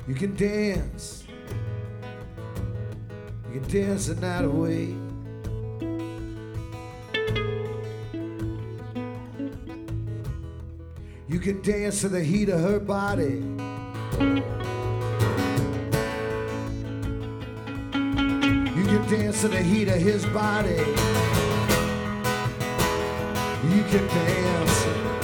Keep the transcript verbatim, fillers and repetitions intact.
You can dance. You can dance the night away. You can dance to the heat of her body. You can dance to the heat of his body. You can dance.